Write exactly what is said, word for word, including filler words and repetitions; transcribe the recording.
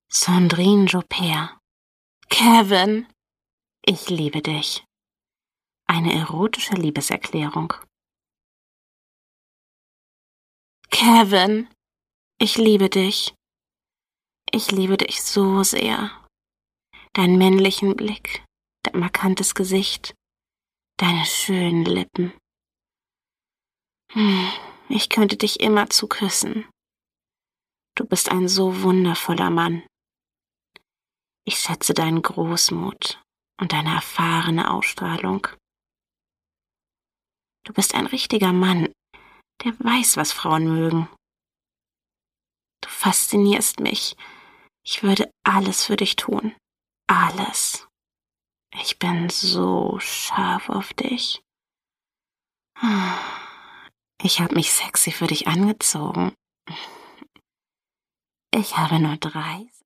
Sandrine Joubert. Kevin, ich liebe dich. Eine erotische Liebeserklärung. Kevin, ich liebe dich. Ich liebe dich so sehr. Deinen männlichen Blick, dein markantes Gesicht, deine schönen Lippen. Hm, ich könnte dich immerzu küssen. Du bist ein so wundervoller Mann. Ich schätze deinen Großmut und deine erfahrene Ausstrahlung. Du bist ein richtiger Mann, der weiß, was Frauen mögen. Du faszinierst mich. Ich würde alles für dich tun. Alles. Ich bin so scharf auf dich. Ich habe mich sexy für dich angezogen. Ich habe nur drei